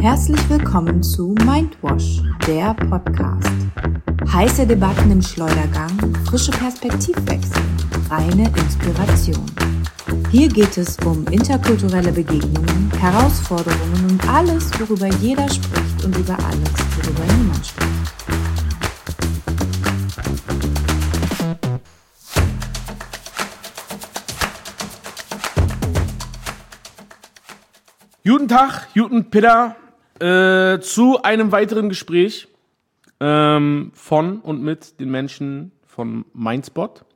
Herzlich willkommen zu Mindwash, der Podcast. Heiße Debatten im Schleudergang, frische Perspektivwechsel, reine Inspiration. Hier geht es um interkulturelle Begegnungen, Herausforderungen und alles, worüber jeder spricht und über alles, worüber niemand spricht. Guten Tag, guten Peter, zu einem weiteren Gespräch von und mit den Menschen von Mindspot.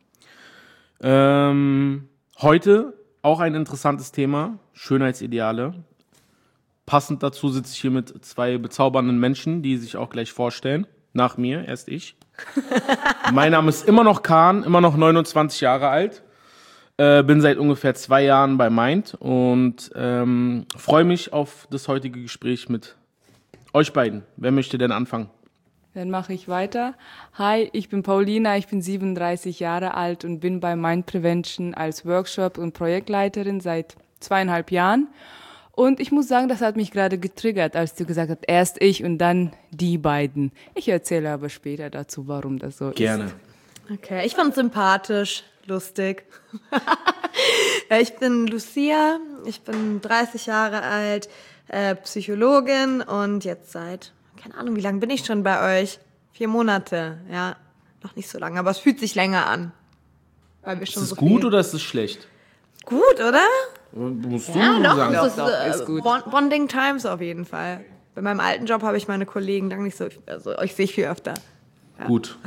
Heute auch ein interessantes Thema, Schönheitsideale. Passend dazu sitze ich hier mit zwei bezaubernden Menschen, die sich auch gleich vorstellen. Nach mir, erst ich. Mein Name ist immer noch Kahn, immer noch 29 Jahre alt. Bin seit ungefähr 2 Jahren bei Mind und freue mich auf das heutige Gespräch mit euch beiden. Wer möchte denn anfangen? Dann mache ich weiter. Hi, ich bin Paulina, ich bin 37 Jahre alt und bin bei Mind Prevention als Workshop- und Projektleiterin seit 2,5 Jahren. Und ich muss sagen, das hat mich gerade getriggert, als du gesagt hast, erst ich und dann die beiden. Ich erzähle aber später dazu, warum das so Gerne. ist. Okay, ich fand sympathisch, lustig. Ich bin Lucia, ich bin 30 Jahre alt, Psychologin und jetzt seit, keine Ahnung, wie lange bin ich schon bei euch? 4 Monate, ja, noch nicht so lange, aber es fühlt sich länger an. Weil wir schon Ist es so gut viel. oder ist es schlecht? Gut, oder? Musst du Ja, doch, sagen. das Ist gut. Bonding Times auf jeden Fall. Bei meinem alten Job habe ich meine Kollegen dann nicht so, also euch sehe ich viel öfter. Gut.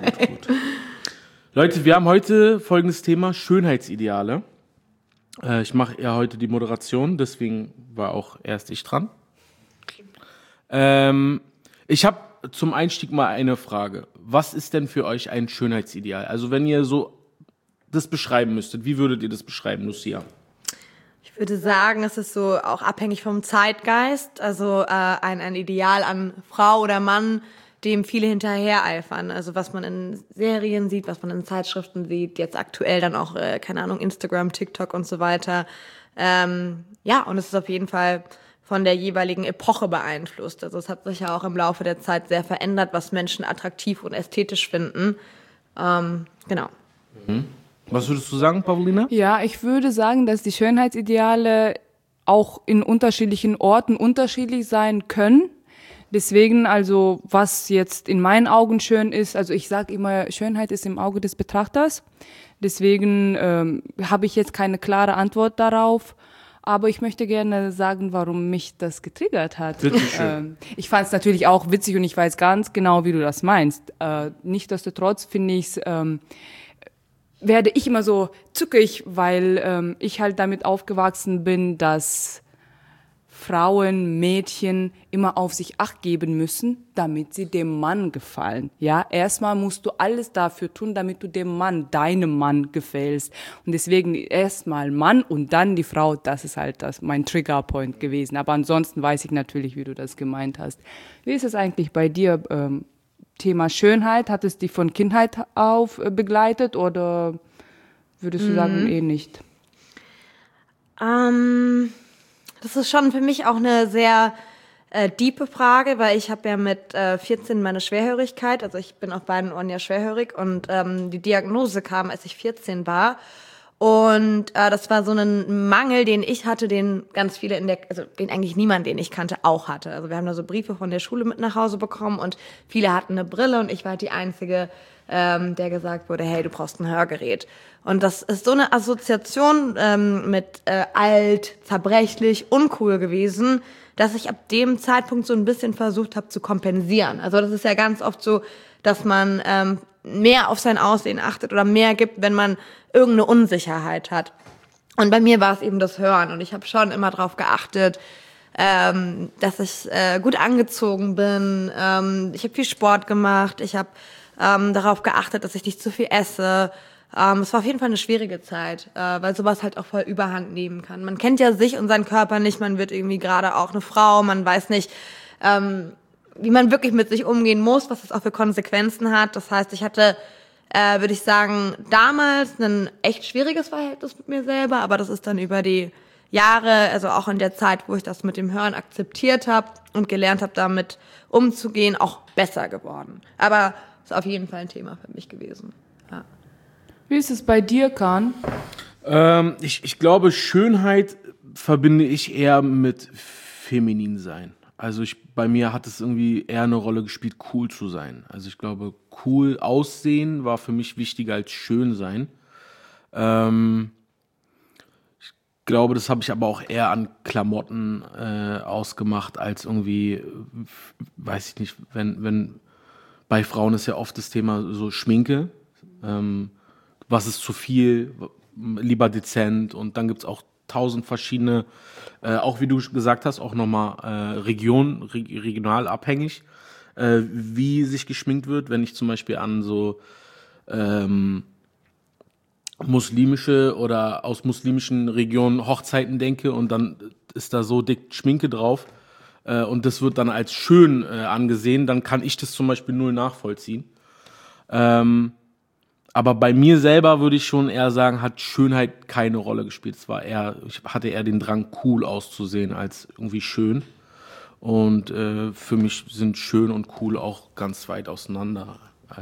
Leute, wir haben heute folgendes Thema, Schönheitsideale. Ich mache ja heute die Moderation, deswegen war auch erst ich dran. Ich habe zum Einstieg mal eine Frage. Was ist denn für euch ein Schönheitsideal? Also wenn ihr so das beschreiben müsstet, wie würdet ihr das beschreiben, Lucia? Ich würde sagen, es ist so auch abhängig vom Zeitgeist, also ein Ideal an Frau oder Mann, dem viele hinterhereifern. Also was man in Serien sieht, was man in Zeitschriften sieht, jetzt aktuell dann auch, keine Ahnung, Instagram, TikTok und so weiter. Ja, und es ist auf jeden Fall von der jeweiligen Epoche beeinflusst. Also es hat sich ja auch im Laufe der Zeit sehr verändert, was Menschen attraktiv und ästhetisch finden. Genau. Was würdest du sagen, Paulina? Ja, ich würde sagen, dass die Schönheitsideale auch in unterschiedlichen Orten unterschiedlich sein können. Deswegen, also was jetzt in meinen Augen schön ist, also ich sage immer, Schönheit ist im Auge des Betrachters. Deswegen habe ich jetzt keine klare Antwort darauf. Aber ich möchte gerne sagen, warum mich das getriggert hat. Ich fand es natürlich auch witzig und ich weiß ganz genau, wie du das meinst. Nichtsdestotrotz finde ich es, werde ich immer so zuckig, weil ich halt damit aufgewachsen bin, dass Frauen, Mädchen immer auf sich Acht geben müssen, damit sie dem Mann gefallen. Ja, erstmal musst du alles dafür tun, damit du dem Mann, deinem Mann gefällst. Und deswegen erstmal Mann und dann die Frau, das ist halt mein Triggerpoint gewesen. Aber ansonsten weiß ich natürlich, wie du das gemeint hast. Wie ist es eigentlich bei dir? Thema Schönheit, hat es dich von Kindheit auf begleitet oder würdest du sagen, nicht? Das ist schon für mich auch eine sehr diepe Frage, weil ich habe ja mit 14 meine Schwerhörigkeit, also ich bin auf beiden Ohren ja schwerhörig und die Diagnose kam, als ich 14 war. Und das war so ein Mangel, den ich hatte, den ganz viele also den eigentlich niemand, den ich kannte, auch hatte. Also wir haben da so Briefe von der Schule mit nach Hause bekommen und viele hatten eine Brille und ich war halt die Einzige, der gesagt wurde, hey, du brauchst ein Hörgerät. Und das ist so eine Assoziation mit alt, zerbrechlich, uncool gewesen, dass ich ab dem Zeitpunkt so ein bisschen versucht habe zu kompensieren. Also das ist ja ganz oft so, dass man mehr auf sein Aussehen achtet oder mehr gibt, wenn man irgendeine Unsicherheit hat. Und bei mir war es eben das Hören und ich habe schon immer darauf geachtet, dass ich gut angezogen bin. Ich habe viel Sport gemacht, ich habe darauf geachtet, dass ich nicht zu viel esse. Es war auf jeden Fall eine schwierige Zeit, weil sowas halt auch voll Überhand nehmen kann. Man kennt ja sich und seinen Körper nicht, man wird irgendwie gerade auch eine Frau, man weiß nicht, wie man wirklich mit sich umgehen muss, was das auch für Konsequenzen hat. Das heißt, ich hatte, würde ich sagen, damals ein echt schwieriges Verhältnis mit mir selber, aber das ist dann über die Jahre, also auch in der Zeit, wo ich das mit dem Hören akzeptiert habe und gelernt habe, damit umzugehen, auch besser geworden. Aber ist auf jeden Fall ein Thema für mich gewesen. Ja. Wie ist es bei dir, Kahn? Ich glaube, Schönheit verbinde ich eher mit feminin sein. Also bei mir hat es irgendwie eher eine Rolle gespielt, cool zu sein. Also ich glaube, cool aussehen war für mich wichtiger als schön sein. Ich glaube, das habe ich aber auch eher an Klamotten ausgemacht, als irgendwie, weiß ich nicht, wenn bei Frauen ist ja oft das Thema so Schminke. Was ist zu viel, lieber dezent, und dann gibt es auch 1000 verschiedene, auch wie du gesagt hast, auch nochmal regional abhängig, wie sich geschminkt wird. Wenn ich zum Beispiel an so muslimische oder aus muslimischen Regionen Hochzeiten denke und dann ist da so dick Schminke drauf und das wird dann als schön angesehen, dann kann ich das zum Beispiel null nachvollziehen. Aber bei mir selber würde ich schon eher sagen, hat Schönheit keine Rolle gespielt. Ich hatte eher den Drang, cool auszusehen als irgendwie schön. Und für mich sind schön und cool auch ganz weit auseinander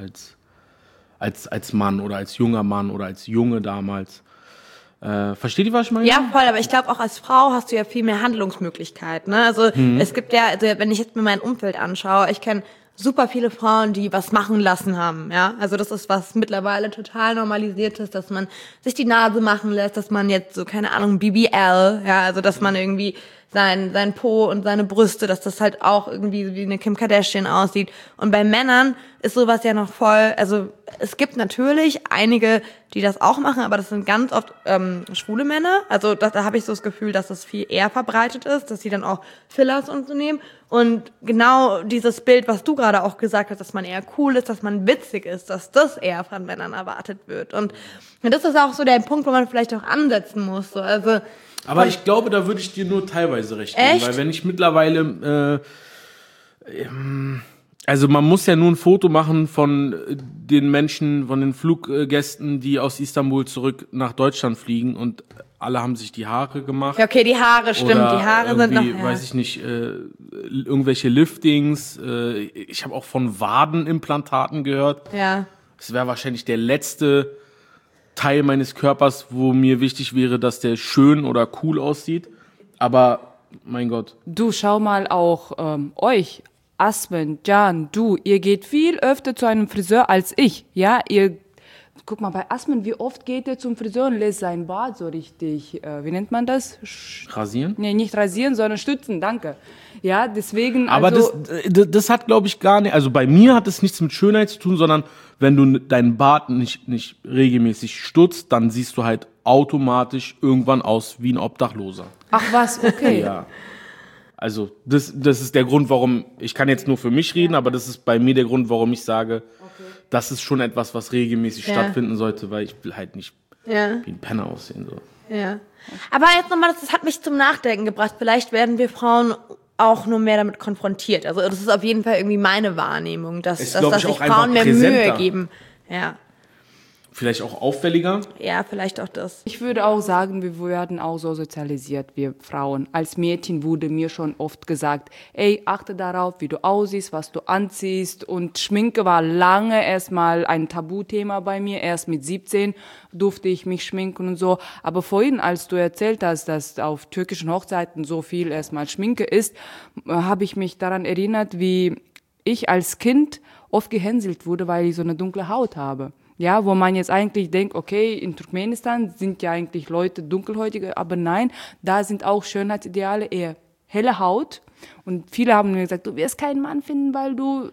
als Mann oder als junger Mann oder als Junge damals. Versteht ihr, was ich meine? Ja, voll, aber ich glaube, auch als Frau hast du ja viel mehr Handlungsmöglichkeiten. Ne? Also es gibt ja, also wenn ich jetzt mir mein Umfeld anschaue, ich kenne super viele Frauen, die was machen lassen haben, ja. Also das ist was mittlerweile total normalisiert ist, dass man sich die Nase machen lässt, dass man jetzt so, keine Ahnung, BBL, ja, also dass man irgendwie sein Po und seine Brüste, dass das halt auch irgendwie wie eine Kim Kardashian aussieht. Und bei Männern ist sowas ja noch voll, also es gibt natürlich einige, die das auch machen, aber das sind ganz oft schwule Männer. Also da habe ich so das Gefühl, dass das viel eher verbreitet ist, dass sie dann auch Fillers und so nehmen. Und genau dieses Bild, was du gerade auch gesagt hast, dass man eher cool ist, dass man witzig ist, dass das eher von Männern erwartet wird. Und das ist auch so der Punkt, wo man vielleicht auch ansetzen muss. So. Also, aber ich glaube, da würde ich dir nur teilweise recht geben. Weil wenn ich mittlerweile, also man muss ja nur ein Foto machen von den Menschen, von den Fluggästen, die aus Istanbul zurück nach Deutschland fliegen und alle haben sich die Haare gemacht. Ja, okay, die Haare, stimmt, oder die Haare sind noch, ja. weiß ich nicht, irgendwelche Liftings. Ich habe auch von Wadenimplantaten gehört. Ja. Das wäre wahrscheinlich der letzte Teil meines Körpers, wo mir wichtig wäre, dass der schön oder cool aussieht. Aber, mein Gott. Du, schau mal auch euch, Asmen, Can, du, ihr geht viel öfter zu einem Friseur als ich, ja, guck mal, bei Asmen, wie oft geht er zum Friseur und lässt sein Bart so richtig, wie nennt man das? Rasieren? Nee, nicht rasieren, sondern stützen, danke. Ja, deswegen, aber also... das hat, glaube ich, gar nicht, also bei mir hat es nichts mit Schönheit zu tun, sondern wenn du deinen Bart nicht regelmäßig stutzt, dann siehst du halt automatisch irgendwann aus wie ein Obdachloser. Ach was, okay. Ja. Also das ist der Grund, warum, ich kann jetzt nur für mich reden, aber das ist bei mir der Grund, warum ich sage, das ist schon etwas, was regelmäßig stattfinden sollte, weil ich will halt nicht wie ein Penner aussehen. So. Ja. Aber jetzt nochmal, das hat mich zum Nachdenken gebracht. Vielleicht werden wir Frauen auch nur mehr damit konfrontiert. Also das ist auf jeden Fall irgendwie meine Wahrnehmung, dass sich Frauen mehr Mühe geben. Ja. Vielleicht auch auffälliger? Ja, vielleicht auch das. Ich würde auch sagen, wir werden auch so sozialisiert, wir Frauen. Als Mädchen wurde mir schon oft gesagt, ey, achte darauf, wie du aussiehst, was du anziehst. Und Schminke war lange erstmal ein Tabuthema bei mir. Erst mit 17 durfte ich mich schminken und so. Aber vorhin, als du erzählt hast, dass auf türkischen Hochzeiten so viel erstmal Schminke ist, habe ich mich daran erinnert, wie ich als Kind oft gehänselt wurde, weil ich so eine dunkle Haut habe. Ja, wo man jetzt eigentlich denkt, okay, in Turkmenistan sind ja eigentlich Leute dunkelhäutige, aber nein, da sind auch Schönheitsideale eher helle Haut. Und viele haben mir gesagt, du wirst keinen Mann finden, weil du,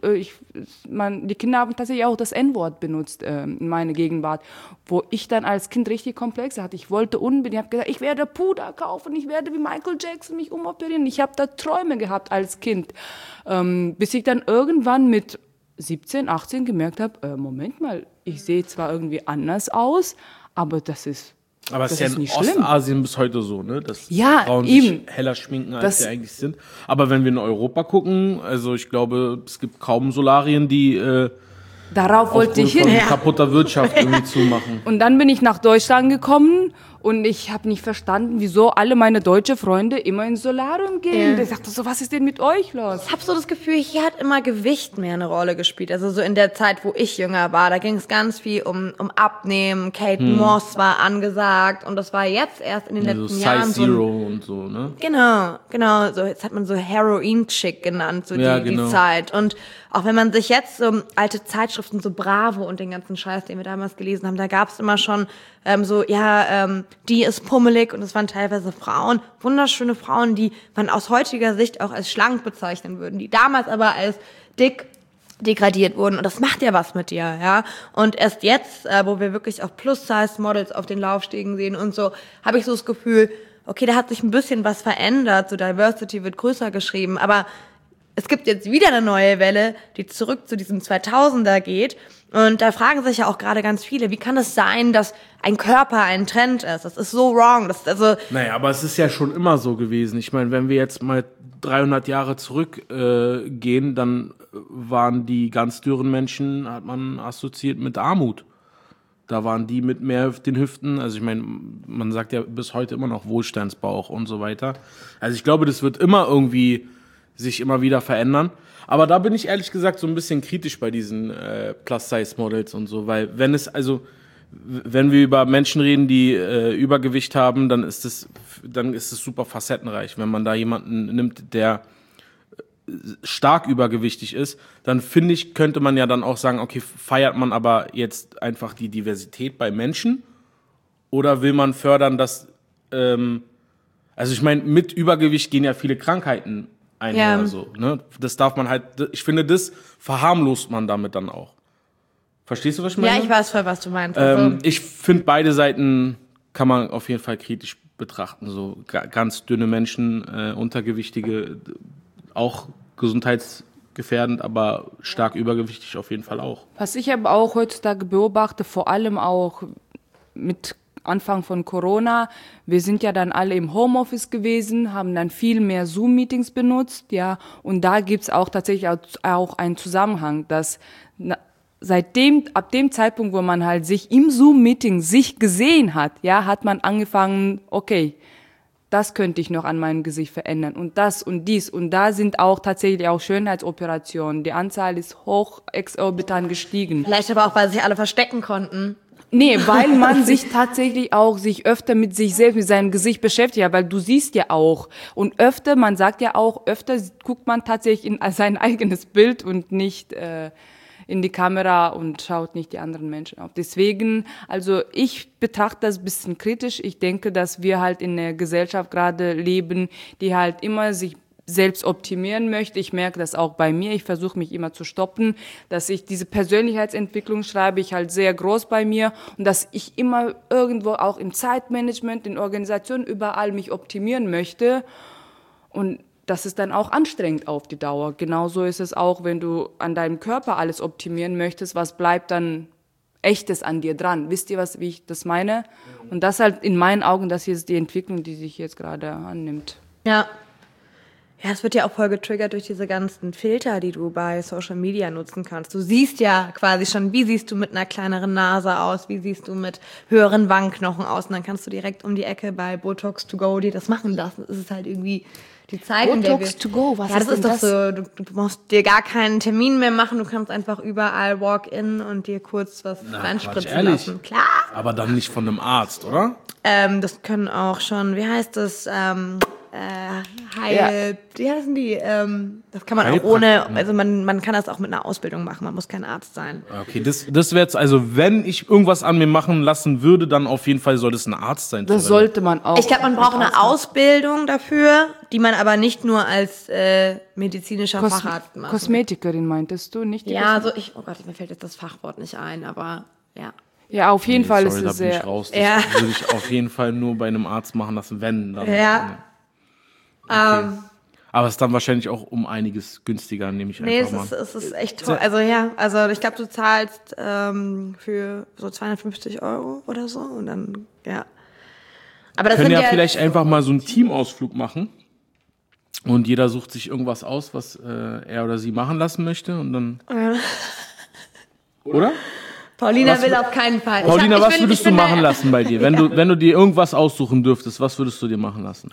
die Kinder haben tatsächlich auch das N-Wort benutzt in meiner Gegenwart, wo ich dann als Kind richtig Komplexe hatte. Ich wollte unbedingt, ich habe gesagt, ich werde Puder kaufen, ich werde wie Michael Jackson mich umoperieren. Ich habe da Träume gehabt als Kind, bis ich dann irgendwann mit 17, 18 gemerkt habe, Moment mal, ich sehe zwar irgendwie anders aus, aber das ist aber es ist ja in Ostasien bis heute so, ne? Dass Frauen sich heller schminken, als sie eigentlich sind. Aber wenn wir in Europa gucken, also ich glaube, es gibt kaum Solarien, die darauf wollte ich hin. Kaputter Wirtschaft irgendwie zumachen. Und dann bin ich nach Deutschland gekommen Und ich habe nicht verstanden, wieso alle meine deutschen Freunde immer ins Solarium gehen. Ich dachte so, was ist denn mit euch los? Ich habe so das Gefühl, hier hat immer Gewicht mehr eine Rolle gespielt. Also so in der Zeit, wo ich jünger war, da ging es ganz viel um Abnehmen. Kate Moss war angesagt und das war jetzt erst in den letzten Jahren Size Zero und so, ne? Genau. So jetzt hat man so Heroin-Chick genannt, so die Zeit. Und auch wenn man sich jetzt so alte Zeitschriften, so Bravo und den ganzen Scheiß, den wir damals gelesen haben, da gab's immer schon die ist pummelig und es waren teilweise Frauen, wunderschöne Frauen, die man aus heutiger Sicht auch als schlank bezeichnen würden, die damals aber als dick degradiert wurden und das macht ja was mit dir, ja. Und erst jetzt, wo wir wirklich auch Plus-Size-Models auf den Laufstegen sehen und so, habe ich so das Gefühl, okay, da hat sich ein bisschen was verändert, so Diversity wird größer geschrieben, aber es gibt jetzt wieder eine neue Welle, die zurück zu diesem 2000er geht. Und da fragen sich ja auch gerade ganz viele, wie kann es sein, dass ein Körper ein Trend ist? Das ist so wrong. Naja, aber es ist ja schon immer so gewesen. Ich meine, wenn wir jetzt mal 300 Jahre zurückgehen, dann waren die ganz dürren Menschen, hat man assoziiert mit Armut. Da waren die mit mehr den Hüften. Also ich meine, man sagt ja bis heute immer noch Wohlstandsbauch und so weiter. Also ich glaube, das wird immer irgendwie sich immer wieder verändern. Aber da bin ich ehrlich gesagt so ein bisschen kritisch bei diesen Plus-Size-Models und so, weil wenn wir über Menschen reden, die Übergewicht haben, dann ist es super facettenreich. Wenn man da jemanden nimmt, der stark übergewichtig ist, dann finde ich, könnte man ja dann auch sagen, okay, feiert man aber jetzt einfach die Diversität bei Menschen oder will man fördern, dass also ich meine, mit Übergewicht gehen ja viele Krankheiten einher, so, ne? Das darf man halt, ich finde, das verharmlost man damit dann auch. Verstehst du, was ich meine? Ja, ich weiß voll, was du meinst. Ich finde, beide Seiten kann man auf jeden Fall kritisch betrachten. So ganz dünne Menschen, untergewichtige, auch gesundheitsgefährdend, aber stark übergewichtig auf jeden Fall auch. Was ich aber auch heutzutage beobachte, vor allem auch mit Anfang von Corona, wir sind ja dann alle im Homeoffice gewesen, haben dann viel mehr Zoom-Meetings benutzt, ja, und da gibt's auch tatsächlich auch einen Zusammenhang, dass ab dem Zeitpunkt, wo man halt sich im Zoom-Meeting sich gesehen hat, ja, hat man angefangen, okay, das könnte ich noch an meinem Gesicht verändern und das und dies und da sind auch tatsächlich auch Schönheitsoperationen, die Anzahl ist hoch exorbitant gestiegen. Vielleicht aber auch, weil sich alle verstecken konnten. Nee, weil man sich tatsächlich auch öfter mit sich selbst, mit seinem Gesicht beschäftigt, ja, weil du siehst ja auch. Und man sagt ja auch, öfter guckt man tatsächlich in sein eigenes Bild und nicht in die Kamera und schaut nicht die anderen Menschen auf. Deswegen, also ich betrachte das ein bisschen kritisch. Ich denke, dass wir halt in einer Gesellschaft gerade leben, die halt immer sich selbst optimieren möchte. Ich merke das auch bei mir. Ich versuche mich immer zu stoppen, dass ich diese Persönlichkeitsentwicklung schreibe ich halt sehr groß bei mir und dass ich immer irgendwo auch im Zeitmanagement, in Organisationen überall mich optimieren möchte und das ist dann auch anstrengend auf die Dauer. Genauso ist es auch, wenn du an deinem Körper alles optimieren möchtest, was bleibt dann Echtes an dir dran? Wisst ihr, wie ich das meine? Und das halt in meinen Augen, das hier ist die Entwicklung, die sich jetzt gerade annimmt. Ja. Ja, es wird ja auch voll getriggert durch diese ganzen Filter, die du bei Social Media nutzen kannst. Du siehst ja quasi schon, wie siehst du mit einer kleineren Nase aus, wie siehst du mit höheren Wangenknochen aus. Und dann kannst du direkt um die Ecke bei Botox to go dir das machen lassen. Es ist halt irgendwie die Zeit, in der Botox to go, was ja, das ist doch so, du musst dir gar keinen Termin mehr machen, du kannst einfach überall walk in und dir kurz was reinspritzen lassen. Klar. Aber dann nicht von einem Arzt, oder? Das können auch schon, wie heißt das, wie heißen die? Das kann man auch ohne, also man kann das auch mit einer Ausbildung machen, man muss kein Arzt sein. Okay, das wäre jetzt, also wenn ich irgendwas an mir machen lassen würde, dann auf jeden Fall soll das ein Arzt sein. Das sollte man auch. Ich glaube, man braucht eine Ausbildung dafür, die man aber nicht nur als medizinischer Facharzt macht. Kosmetikerin meintest du, nicht die Ja, so oh Gott, mir fällt jetzt das Fachwort nicht ein, aber ja. Ja, auf jeden Fall ist es da bin sehr. Ich raus. Das würde ich auf jeden Fall nur bei einem Arzt machen lassen, wenn. Dann, ja. Okay. Aber es ist dann wahrscheinlich auch um einiges günstiger, nehme ich einfach mal. Nee, es ist echt toll. Also ja, also ich glaube, du zahlst für so 250 € oder so und dann, ja. Aber das können sind ja vielleicht einfach mal so einen Teamausflug machen und jeder sucht sich irgendwas aus, was er oder sie machen lassen möchte und dann... Oder? Paulina will auf keinen Fall. Paulina, was würdest du machen lassen bei dir? Wenn du dir irgendwas aussuchen dürftest, was würdest du dir machen lassen?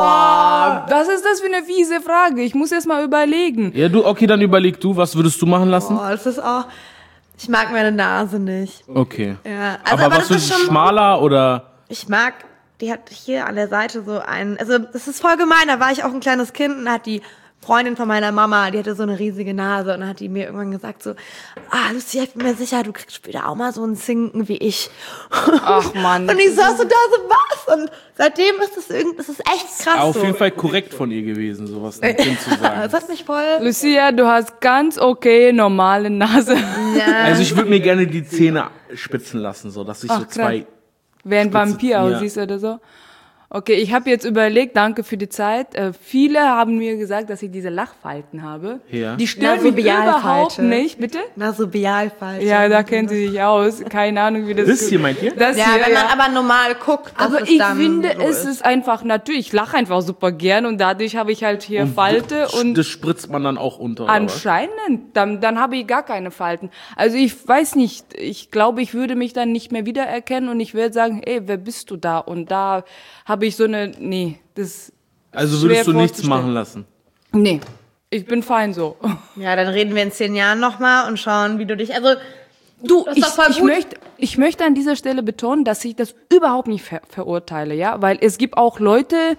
Boah, was ist das für eine fiese Frage? Ich muss erst mal überlegen. Ja, okay, dann überleg du, was würdest du machen lassen? Oh, das ist auch... Ich mag meine Nase nicht. Okay. Ja, also, aber was würdest du, schmaler oder... Ich mag, die hat hier an der Seite so einen... Also das ist voll gemein, da war ich auch ein kleines Kind und hat die Freundin von meiner Mama, die hatte so eine riesige Nase und dann hat die mir irgendwann gesagt so, Lucia, ich bin mir sicher, du kriegst später auch mal so einen Zinken wie ich. Ach Mann. Und ich saß so da so, was? Und seitdem ist das ist echt krass Auf so. jeden Fall korrekt von ihr gewesen, sowas einem Kind zu sagen. Das hat mich voll... Lucia, du hast ganz okay normale Nase. Ja. Also ich würde mir gerne die Zähne spitzen lassen, so dass ich so zwei... Wie ein Vampir ja. aussiehst oder so. Okay, ich habe jetzt überlegt, danke für die Zeit. Viele haben mir gesagt, dass ich diese Lachfalten habe. Ja. Die stören mich überhaupt Nasobialfalte. nicht, bitte? Nasobialfalte. Ja, da kennt sie sich aus. Keine Ahnung, wie das Das hier meint ihr? Das Ja, hier, wenn man aber normal guckt, dass aber es ich dann finde, so es ist einfach natürlich, ich lache einfach super gern und dadurch habe ich halt hier Falte und das spritzt man dann auch unter, oder was? anscheinend, dann habe ich gar keine Falten. Also ich weiß nicht, ich glaube, ich würde mich dann nicht mehr wiedererkennen und ich würde sagen, ey, wer bist du da? Und da habe ich so eine, das Also ist würdest schwer du nichts vorzustellen. machen lassen? Nee, ich bin fein so. Ja, dann reden wir in 10 Jahren nochmal und schauen, wie du dich, also, Du, das ist doch voll gut. ich möchte an dieser Stelle betonen, dass ich das überhaupt nicht verurteile, ja, weil es gibt auch Leute,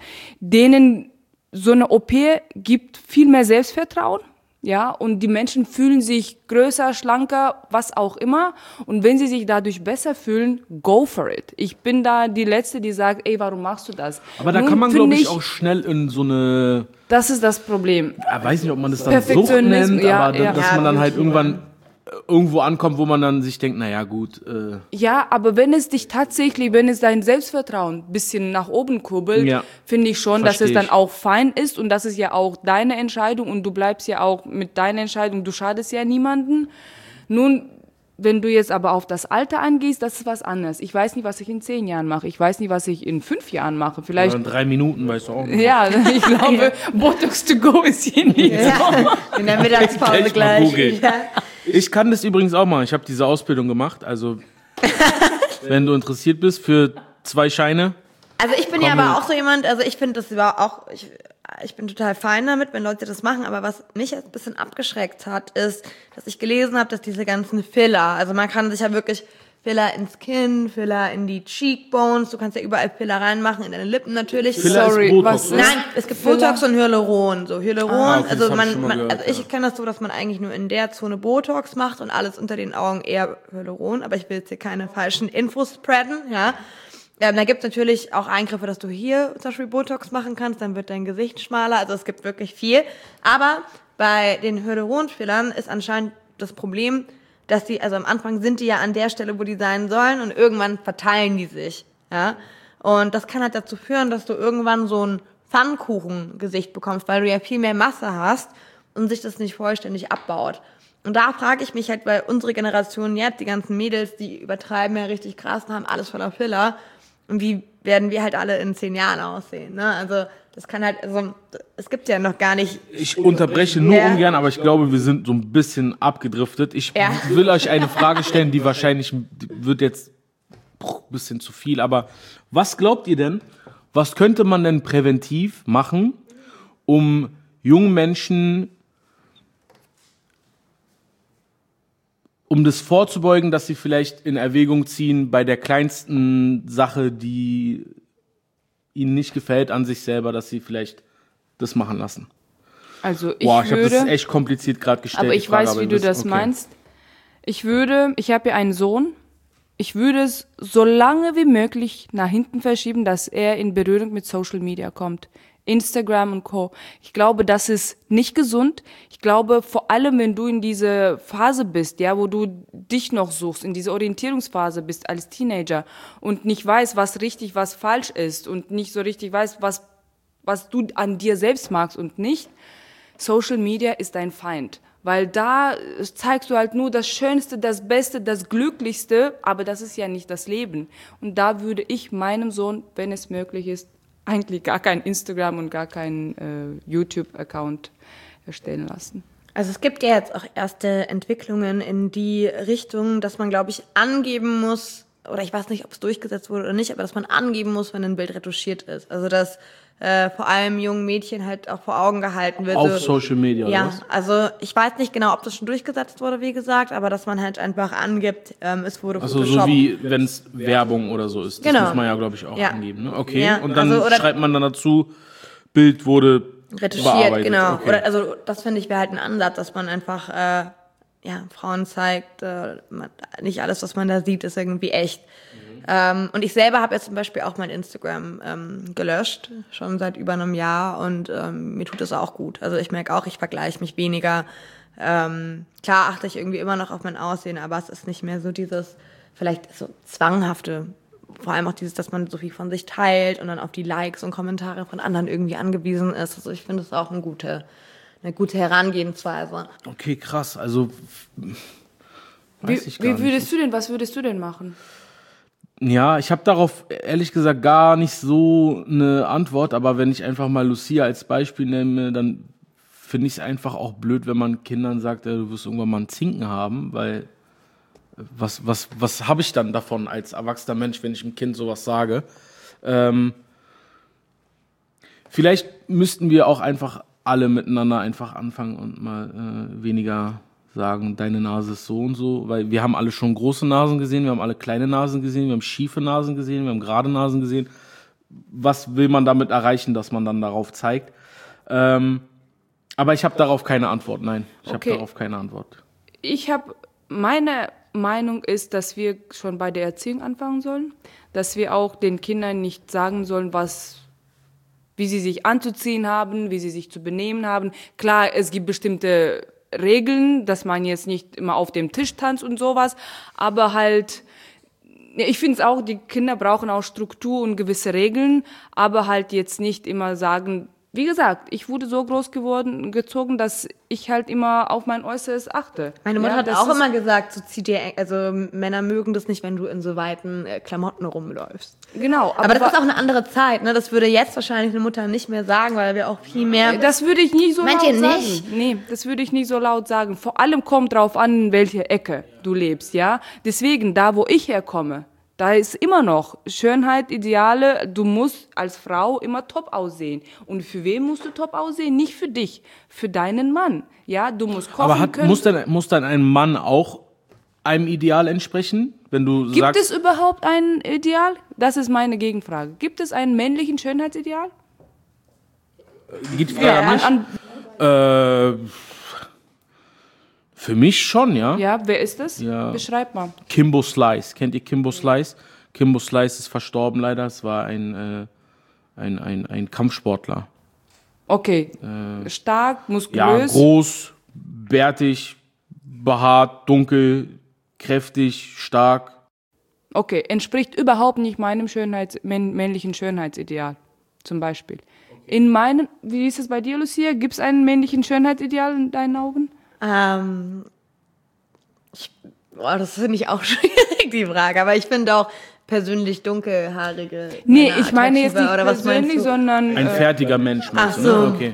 denen so eine OP gibt viel mehr Selbstvertrauen, ja, und die Menschen fühlen sich größer, schlanker, was auch immer, und wenn sie sich dadurch besser fühlen, go for it. Ich bin da die Letzte, die sagt, ey, warum machst du das? Aber da Nun kann man, finde glaube ich, auch schnell in so eine... das ist das Problem. Ich weiß nicht, ob man das dann Sucht Perfektionismus, nennt, ja, aber ja. dass Ja, man dann halt gut, irgendwann irgendwo ankommt, wo man dann sich denkt, naja gut, Ja, aber wenn es dein Selbstvertrauen ein bisschen nach oben kurbelt, Ja. finde ich schon, dass Versteh es dann ich. auch fein ist und das ist ja auch deine Entscheidung und du bleibst ja auch mit deiner Entscheidung, du schadest ja niemanden. Nun, wenn du jetzt aber auf das Alter angehst, das ist was anderes. Ich weiß nicht, was ich in 10 Jahren mache. Ich weiß nicht, was ich in 5 Jahren mache. Vielleicht, in 3 Minuten, weißt du auch nicht. ja, ich glaube, Botox to go ist hier nicht so. ja, in der Mittagspause Gleich mal gleich. googeln. Ja. Ich kann das übrigens auch mal. Ich habe diese Ausbildung gemacht, also wenn du interessiert bist für 2 Scheine. Also ich bin ja Komm, aber auch so jemand, also ich finde das überhaupt auch, ich bin total fein damit, wenn Leute das machen, aber was mich jetzt ein bisschen abgeschreckt hat, ist, dass ich gelesen habe, dass diese ganzen Filler, also man kann sich ja wirklich Filler ins Kinn, Filler in die Cheekbones, du kannst ja überall Filler reinmachen, in deine Lippen natürlich. Filler ist Sorry, Botox, was oder? ist- Nein, es gibt Filler? Botox und Hyaluron. So Hyaluron, okay, das also hab ich schon mal gehört, also ich ja. kenne das so, dass man eigentlich nur in der Zone Botox macht und alles unter den Augen eher Hyaluron, aber ich will jetzt hier keine falschen Infos spreaden, ja. Da gibt's natürlich auch Eingriffe, dass du hier zum Beispiel Botox machen kannst, dann wird dein Gesicht schmaler, also es gibt wirklich viel. Aber bei den Hyaluronfillern ist anscheinend das Problem, dass die, also am Anfang sind die ja an der Stelle, wo die sein sollen und irgendwann verteilen die sich, ja. Und das kann halt dazu führen, dass du irgendwann so ein Pfannkuchengesicht bekommst, weil du ja viel mehr Masse hast und sich das nicht vollständig abbaut. Und da frage ich mich halt, weil unsere Generation jetzt, die ganzen Mädels, die übertreiben ja richtig krass und haben alles voller Filler. Und wie werden wir halt alle in 10 Jahren aussehen, ne? Also, das kann halt, also, es gibt ja noch gar nicht. Ich unterbreche nur Ja. ungern, aber ich glaube, wir sind so ein bisschen abgedriftet. Ich Ja. will euch eine Frage stellen, die wahrscheinlich die wird jetzt ein bisschen zu viel, aber was glaubt ihr denn, was könnte man denn präventiv machen, um jungen Menschen, um das vorzubeugen, dass sie vielleicht in Erwägung ziehen, bei der kleinsten Sache, die ihnen nicht gefällt an sich selber, dass sie vielleicht das machen lassen? Also ich Boah, ich habe würde... das echt kompliziert gerade gestellt. Aber die ich Frage, weiß, aber wie ihr du wisst, das okay. meinst. Ich habe ja einen Sohn. Ich würde es so lange wie möglich nach hinten verschieben, dass er in Berührung mit Social Media kommt. Instagram und Co. Ich glaube, das ist nicht gesund. Ich glaube, vor allem, wenn du in diese Phase bist, ja, wo du dich noch suchst, in diese Orientierungsphase bist als Teenager und nicht weißt, was richtig, was falsch ist und nicht so richtig weißt, was du an dir selbst magst und nicht, Social Media ist dein Feind. Weil da zeigst du halt nur das Schönste, das Beste, das Glücklichste, aber das ist ja nicht das Leben. Und da würde ich meinem Sohn, wenn es möglich ist, eigentlich gar kein Instagram und gar keinen YouTube-Account erstellen lassen. Also es gibt ja jetzt auch erste Entwicklungen in die Richtung, dass man, glaube ich, angeben muss, oder ich weiß nicht, ob es durchgesetzt wurde oder nicht, aber dass man angeben muss, wenn ein Bild retuschiert ist. Also dass vor allem jungen Mädchen halt auch vor Augen gehalten wird. Auf Social Media, oder ja, was? also ich weiß nicht genau, ob das schon durchgesetzt wurde, wie gesagt, aber dass man halt einfach angibt, es wurde Also so Photoshop. wie wenn es Werbung oder so ist. Das Genau. muss man ja, glaube ich, auch Ja. angeben. Ne? Okay, Ja, und dann also, oder- schreibt man dann dazu, Bild wurde Retuschiert, bearbeitet. genau. Okay. Oder also das finde ich wäre halt ein Ansatz, dass man einfach Frauen zeigt, nicht alles, was man da sieht, ist irgendwie echt. Und ich selber habe jetzt zum Beispiel auch mein Instagram gelöscht, schon seit über einem Jahr, und mir tut das auch gut. Also ich merke auch, ich vergleiche mich weniger. Klar achte ich irgendwie immer noch auf mein Aussehen, aber es ist nicht mehr so dieses vielleicht so zwanghafte, vor allem auch dieses, dass man so viel von sich teilt und dann auf die Likes und Kommentare von anderen irgendwie angewiesen ist. Also ich finde es auch eine gute Herangehensweise. Okay, krass. Also weiß ich gar Wie nicht. was würdest du denn machen? Ja, ich habe darauf ehrlich gesagt gar nicht so eine Antwort, aber wenn ich einfach mal Lucia als Beispiel nehme, dann finde ich es einfach auch blöd, wenn man Kindern sagt, du wirst irgendwann mal einen Zinken haben, weil was habe ich dann davon als erwachsener Mensch, wenn ich einem Kind sowas sage? Vielleicht müssten wir auch einfach alle miteinander einfach anfangen und mal weniger sagen, deine Nase ist so und so, weil wir haben alle schon große Nasen gesehen, wir haben alle kleine Nasen gesehen, wir haben schiefe Nasen gesehen, wir haben gerade Nasen gesehen. Was will man damit erreichen, dass man dann darauf zeigt? Aber ich habe darauf keine Antwort, nein. Ich habe darauf keine Antwort. Meine Meinung ist, dass wir schon bei der Erziehung anfangen sollen, dass wir auch den Kindern nicht sagen sollen, wie sie sich anzuziehen haben, wie sie sich zu benehmen haben. Klar, es gibt bestimmte Regeln, dass man jetzt nicht immer auf dem Tisch tanzt und sowas, aber halt, ich finde es auch, die Kinder brauchen auch Struktur und gewisse Regeln, aber halt jetzt nicht immer sagen, wie gesagt, ich wurde so groß gezogen, dass ich halt immer auf mein Äußeres achte. Meine Mutter hat das auch ist- immer gesagt, so also Männer mögen das nicht, wenn du in so weiten Klamotten rumläufst. Genau. Aber das ist auch eine andere Zeit, ne? Das würde jetzt wahrscheinlich eine Mutter nicht mehr sagen, weil wir auch viel mehr... Das würde ich nicht so Meint laut ihr sagen. nicht? Nee, das würde ich nicht so laut sagen. Vor allem kommt drauf an, in welcher Ecke du lebst, ja. Deswegen, da wo ich herkomme, da ist immer noch Schönheit, Ideale. Du musst als Frau immer top aussehen. Und für wen musst du top aussehen? Nicht für dich, für deinen Mann. Ja, du musst kochen Aber können. muss dann ein Mann auch einem Ideal entsprechen? Wenn du Gibt sagst, es überhaupt ein Ideal? Das ist meine Gegenfrage. Gibt es einen männlichen Schönheitsideal? geht die Frage an mich? Für mich schon, ja. Ja, wer ist das? Ja. Beschreib mal. Kimbo Slice. Kennt ihr Kimbo Slice? Kimbo Slice ist verstorben leider. Es war ein Kampfsportler. Okay. Stark, Ja, muskulös. groß, bärtig, behaart, dunkel, kräftig, stark. Okay, entspricht überhaupt nicht meinem männlichen Schönheitsideal, zum Beispiel. Wie ist es bei dir, Lucia? Gibt es einen männlichen Schönheitsideal in deinen Augen? das finde ich auch schwierig, die Frage. Aber ich finde auch persönlich dunkelhaarige Nee, Männer ich meine jetzt nicht attraktiver, oder was meinst persönlich, du? sondern Ein fertiger Mensch, meinst Ach du, so. ne? Okay.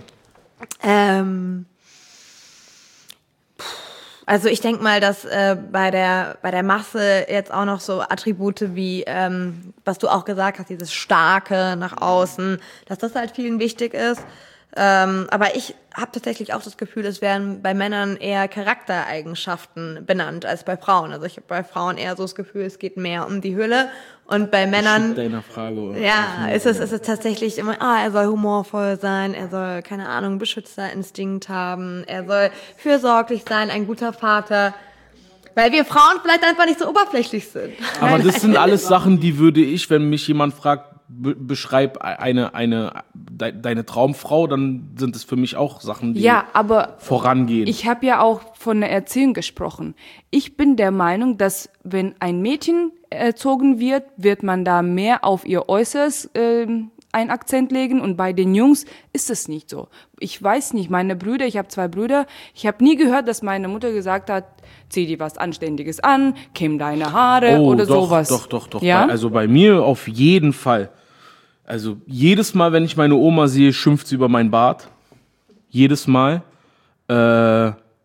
Also ich denke mal, dass bei der Masse jetzt auch noch so Attribute wie, was du auch gesagt hast, dieses Starke nach außen, dass das halt vielen wichtig ist. Aber ich habe tatsächlich auch das Gefühl, es werden bei Männern eher Charaktereigenschaften benannt als bei Frauen. Also ich habe bei Frauen eher so das Gefühl, es geht mehr um die Hülle. Und bei Männern... Deiner Frage. Ja, ist es tatsächlich immer, er soll humorvoll sein, er soll, keine Ahnung, Beschützerinstinkt haben, er soll fürsorglich sein, ein guter Vater. Weil wir Frauen vielleicht einfach nicht so oberflächlich sind. Aber das sind alles Sachen, die würde ich, wenn mich jemand fragt, beschreib deine Traumfrau, dann sind es für mich auch Sachen, die ja, aber vorangehen. ich habe ja auch von der Erziehung gesprochen. Ich bin der Meinung, dass wenn ein Mädchen erzogen wird, wird man da mehr auf ihr Äußeres einen Akzent legen, und bei den Jungs ist es nicht so. Ich weiß nicht, ich habe 2 Brüder, ich habe nie gehört, dass meine Mutter gesagt hat, zieh dir was Anständiges an, kämm deine Haare oder doch, sowas. Doch. Ja? Also bei mir auf jeden Fall. Also jedes Mal, wenn ich meine Oma sehe, schimpft sie über meinen Bart. Jedes Mal.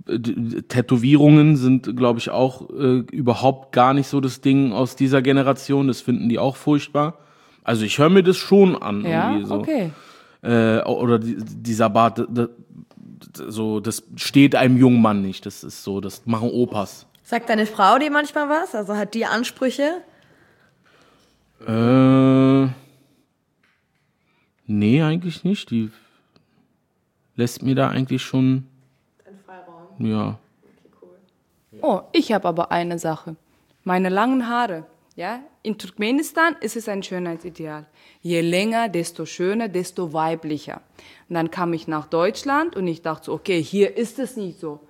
Tätowierungen sind, glaube ich, auch überhaupt gar nicht so das Ding aus dieser Generation. Das finden die auch furchtbar. Also ich höre mir das schon an. Ja, irgendwie so. okay. Oder dieser Bart, das steht einem jungen Mann nicht. Das ist so, das machen Opas. Sagt deine Frau dir manchmal was? Also hat die Ansprüche? Nee, eigentlich nicht. Die lässt mir da eigentlich schon... Dein Freiraum. Ja. Okay, cool. Oh, ich habe aber eine Sache. Meine langen Haare. Ja? In Turkmenistan ist es ein Schönheitsideal. Je länger, desto schöner, desto weiblicher. Und dann kam ich nach Deutschland und ich dachte so, okay, hier ist es nicht so.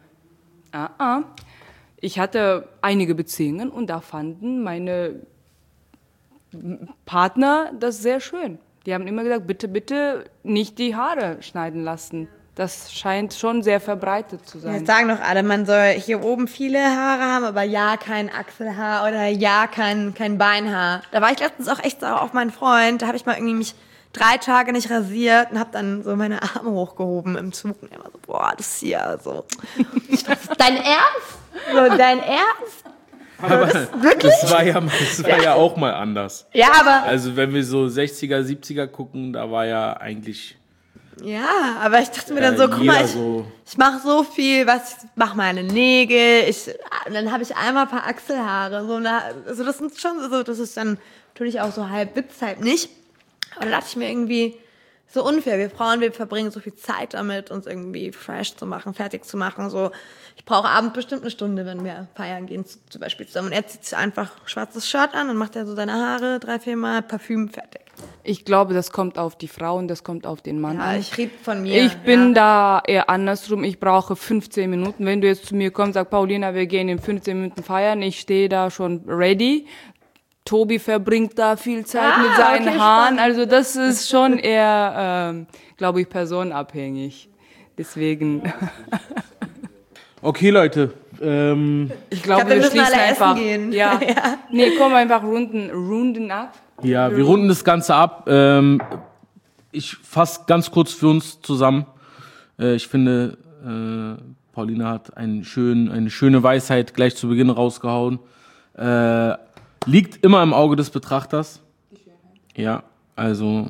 Ich hatte einige Beziehungen und da fanden meine Partner das sehr schön. Die haben immer gesagt, bitte, bitte nicht die Haare schneiden lassen. Das scheint schon sehr verbreitet zu sein. Jetzt sagen doch alle, man soll hier oben viele Haare haben, aber ja kein Achselhaar oder ja kein Beinhaar. Da war ich letztens auch echt sauer auf meinen Freund. Da habe ich mal irgendwie mich 3 Tage nicht rasiert und habe dann so meine Arme hochgehoben im Zug. Und er war so, boah, das hier so. Ich dachte, dein Ernst? So, dein Ernst? Aber das war ja auch mal anders. Ja, aber... Also wenn wir so 60er, 70er gucken, da war ja eigentlich... Ja, aber ich dachte mir dann so, guck mal, ich mache so viel, ich mache meine Nägel, dann habe ich einmal ein paar Achselhaare. Also das sind schon so, das ist dann natürlich auch so halb Witz, halb nicht. Aber da dachte ich mir irgendwie, so unfair. Wir Frauen, wir verbringen so viel Zeit damit, uns irgendwie fresh zu machen, fertig zu machen. So, ich brauche abends bestimmt eine Stunde, wenn wir feiern gehen, zum Beispiel zusammen. Und er zieht sich einfach schwarzes Shirt an und macht ja so seine Haare 3-4 Mal, Parfüm, fertig. Ich glaube, das kommt auf die Frau und das kommt auf den Mann Ja, an. ich rede von mir. Ich bin da eher andersrum. Ich brauche 15 Minuten. Wenn du jetzt zu mir kommst, sag Paulina, wir gehen in 15 Minuten feiern. Ich stehe da schon ready. Tobi verbringt da viel Zeit mit seinen Haaren. Spannend. Also das ist schon eher, glaube ich, personenabhängig. Deswegen. Okay, Leute. Ich glaube, wir wir müssen schließen alle einfach. essen gehen. Ja. Ja. Nee, komm einfach runden ab. Ja, wir runden das Ganze ab. Ich fasse ganz kurz für uns zusammen. Ich finde, Paulina hat eine schöne Weisheit gleich zu Beginn rausgehauen. Liegt immer im Auge des Betrachters. Ja, also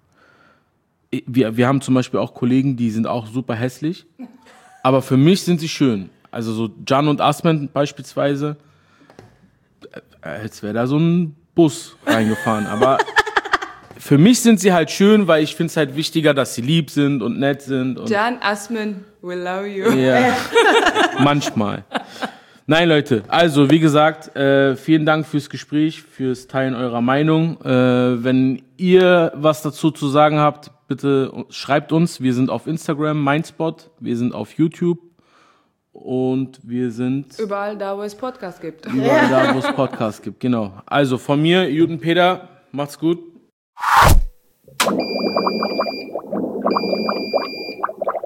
wir haben zum Beispiel auch Kollegen, die sind auch super hässlich. Aber für mich sind sie schön. Also so Can und Asmen beispielsweise. Als wäre da so ein Bus reingefahren. Aber für mich sind sie halt schön, weil ich finde es halt wichtiger, dass sie lieb sind und nett sind. Und Can Asman will love you. ja, manchmal. Nein, Leute, also wie gesagt, vielen Dank fürs Gespräch, fürs Teilen eurer Meinung. Wenn ihr was dazu zu sagen habt, bitte schreibt uns. Wir sind auf Instagram, Mindspot, wir sind auf YouTube und wir sind Überall da, wo es Podcasts gibt. überall da, wo es Podcasts gibt. Genau. Also von mir, Juden Peter, macht's gut.